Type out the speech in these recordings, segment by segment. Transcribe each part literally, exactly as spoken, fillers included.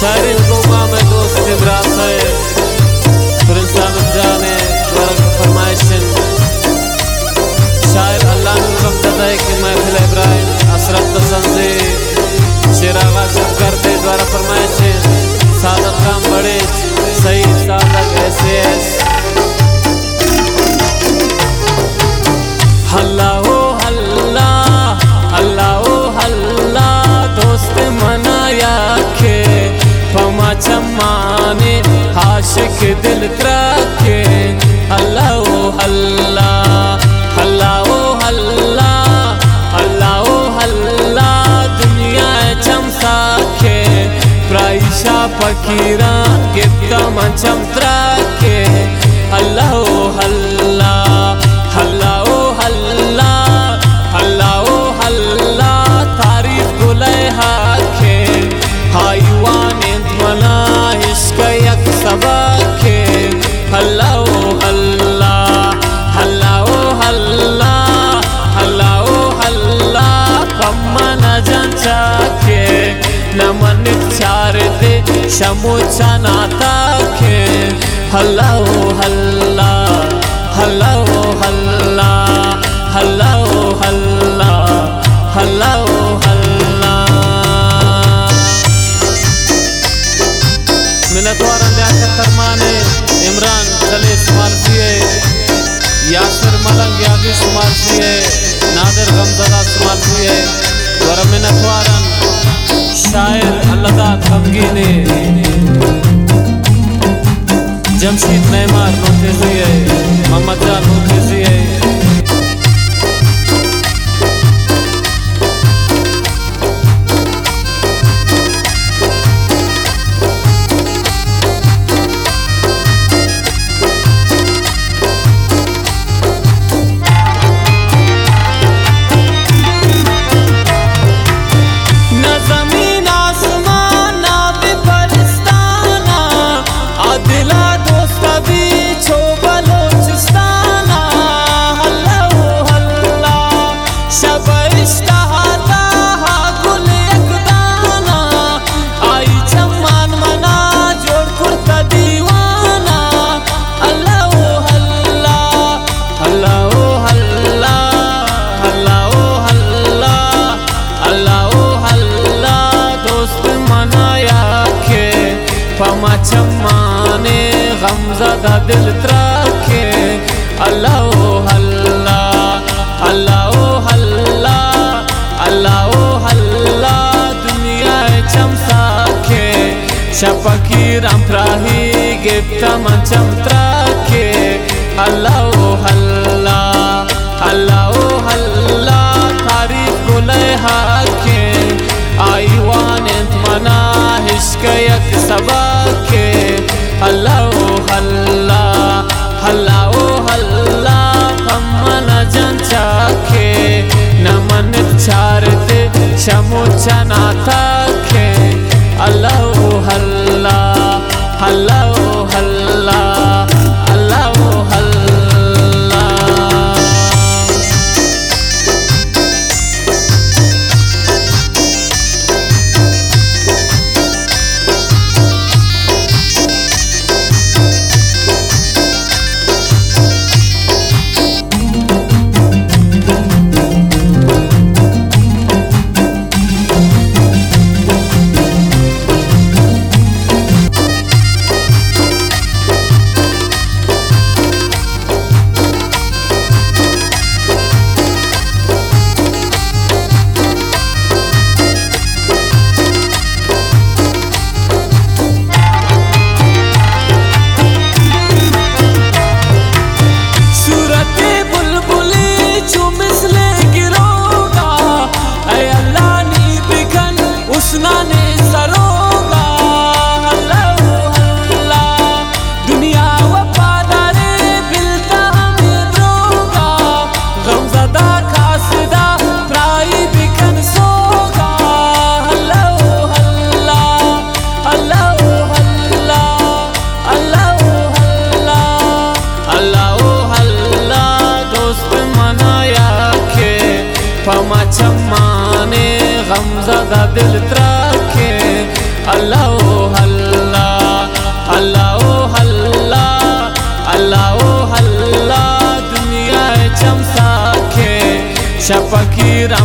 शायरी गोमा में दोस्त इब्रात है प्रिंसान जाने द्वारा फरमाइशन शायर अल्लाह नुकम ददा है कि महफिल इब्राहिम असरत तसंजे शेरागा सब करते द्वारा फरमाइशन सादत काम बड़े सही सादक ऐसे ऐसे हल्ला ओ हल्ला हल्ला ओ हल्ला दोस्त मनाया के फमा चम्माने आशिक दिल त्रके हल्ला ओ हल्ला हल्ला ओ हल्ला हल्ला ओ हल्ला दुनिया चमसा के प्राइशा फकीरा गिफ्ता मंचम त्रके हल्ला ओ हल्ला हल्ला ओ हल्ला हल्ला ओ हल्ला तारीफ गुले हाके हाईवान मना इश्क यक सबके हल्ला ओ हल्ला हल्ला ओ हल्ला हल्ला ओ हल्ला कम्मन जंचा के नमन चार दे शमुचा नाता के हल्ला ओ हल्ला हल्ला ओ हल्ला हल्ला ओ हल्ला हल्ला ओ हल्ला मिनतवारन यासर फरमाने इमरान चले सुमारसिए यासर मलंग यागी सुमारसिए नादर गमज़दा सुमारसिए वर मिनतवारन शायर अल्लादा गमगीने जमशीद मेहमार नोटेजिए मोहम्मद जान नोटेजिए चम्माने गमज़दा दिल त्रके अल्लाह ओ हल्ला अल्लाह ओ हल्ला अल्लाह ओ हल्ला दुनिया चमसा के शपकीरम प्राही गिफ्ता मंचम त्रके अल्लाह ओ हल्ला अल्लाह ओ हल्ला तारीफ गुले हाके आईवान मना इश्क यक सबके हल्ला ओ हल्ला हल्ला ओ हल्ला कम्मन जंचा के नमन चार दे शमुचा नाता के अल्लाह ओ हल्ला हल्ला ओ हल्ला अल्लाह ओ हल्ला फमा चम्माने गमज़दा दिल त्रके अल्लाह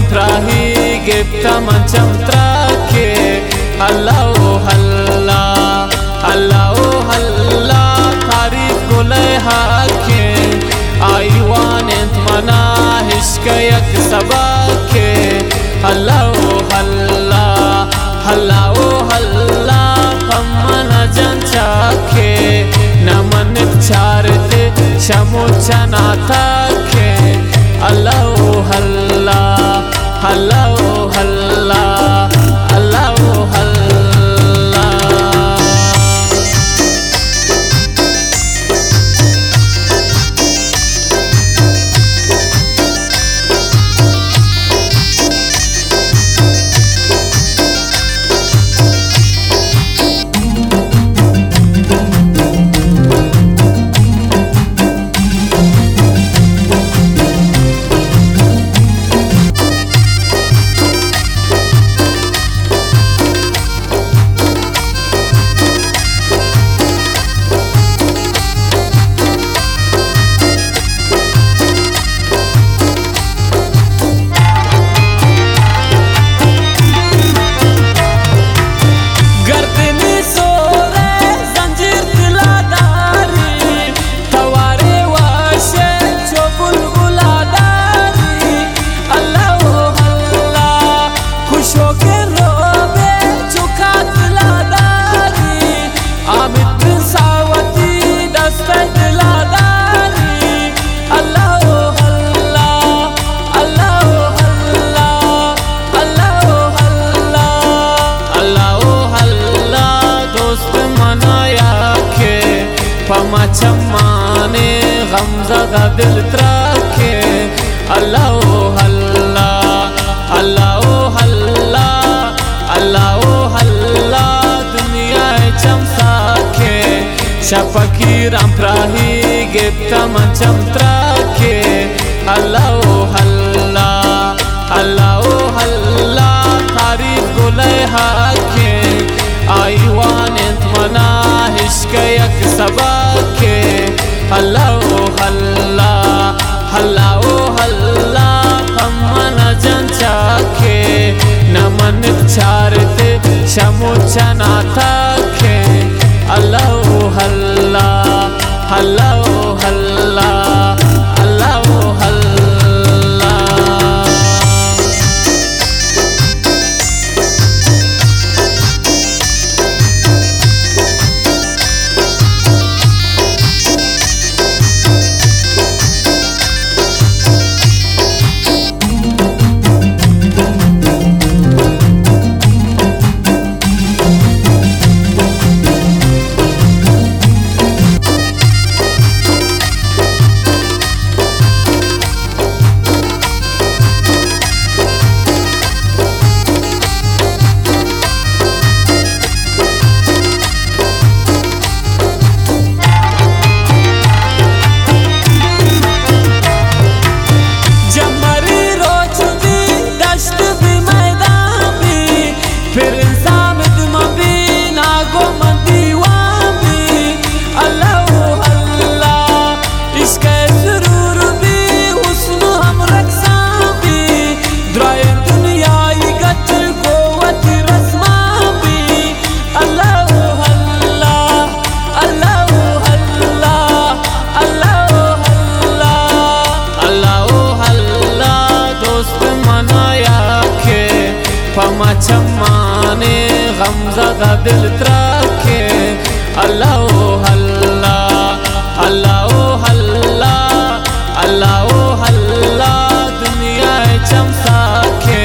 रामप्राही गिफ्ता मंचम त्राके अल्लाह हल्ला अल्लाह हल्ला तारीफ गुले हाके आईवान मना हिश्कयक सबाके अल्लाह हल्ला अल्लाह हल्ला पम्मना जंचाके नमन चारते शमुचना ताके अल्लाह हल्ला अल्लाह हल्ला अल्लाह हल्ला। पमा चम्माने गमज़दा दिल त्राके अल्लाह हल्ला अल्लाह हल्ला अल्लाह हल्ला दुनिया चमसाके शफकी रामप्राही गिफ्ता मंचम त्राके अल्लाह हल्ला अल्लाह हल्ला तारीफ गुले हाके आईवान मना हिश्कयक सबाके अल्लाह हल्ला अल्लाह हल्ला पम्मना जंचाके नमन चारते शमुचना ताके अल्लाह हल्ला अल्लाह हल्ला अल्लाह हल्ला। पमा चम्माने गमज़दा दिल त्राके अल्लाह हल्ला अल्लाह हल्ला अल्लाह हल्ला दुनिया चमसाके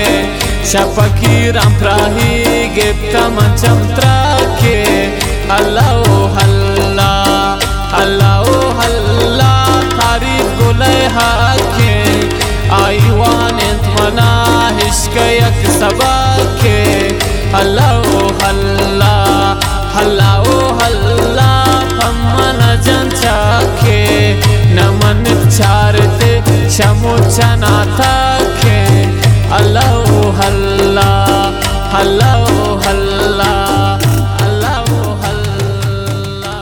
शफकी रामप्राही गिफ्ता मंचम त्राके अल्लाह हल्ला अल्लाह हल्ला तारीफ गुले हाके आईवान मना हिश्कयक सबाके अल्लाह हल्ला अल्लाह हल्ला पम्मना जंचाके नमन चारते शमुचना ताके अल्लाह हल्ला अल्लाह हल्ला अल्लाह हल्ला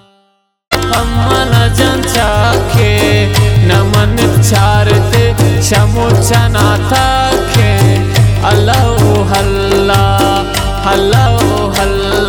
पम्मना जंचाके नमन चारते चमुचना थके हल्ला हल्ला हल्ला हल्ला